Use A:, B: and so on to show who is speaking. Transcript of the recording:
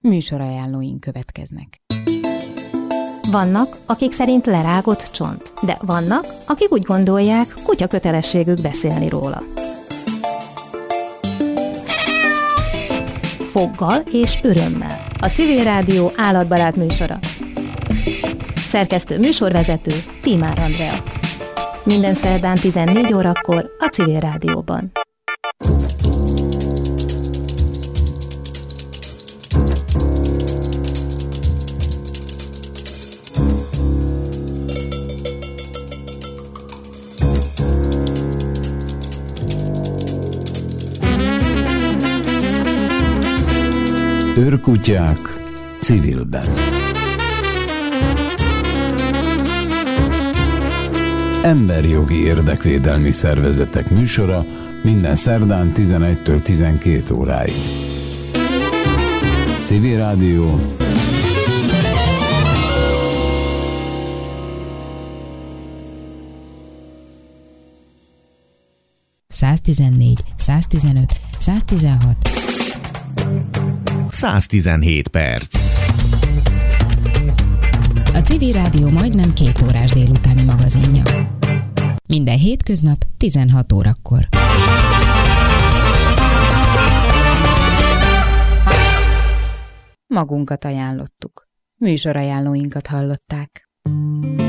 A: Műsorajánlóink következnek.
B: Vannak, akik szerint lerágott csont, de vannak, akik úgy gondolják, kutya kötelességük beszélni róla. Foggal és örömmel. A Civil Rádió állatbarát műsora. Szerkesztő műsorvezető Tímár Andrea. Minden szerdán 14 órakor a Civil Rádióban.
C: Őrkutyák civilben. Emberjogi érdekvédelmi szervezetek műsora minden szerdán 11-től 12 óráig. Civil Rádió.
A: ...114, 115, 116...
D: 117 perc.
A: A Civil Rádió majdnem 2 órás délutáni magazinja. Minden hétköznap 16 órakor. Magunkat ajánlottuk. Műsorajánlóinkat hallották.